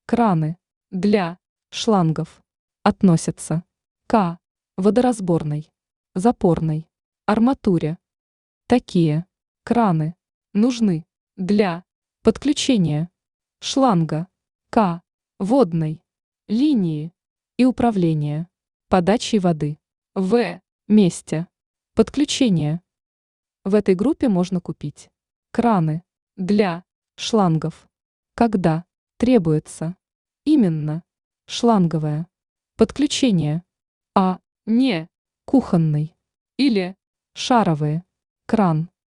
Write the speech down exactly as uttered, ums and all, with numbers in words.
краны для шлангов относятся к водоразборной, запорной арматуре. Такие краны нужны для подключения шланга к водной линии и управления подачей воды в месте подключения. В этой группе можно купить краны для шлангов, когда требуется именно шланговое подключение, а не кухонный или шаровый кран.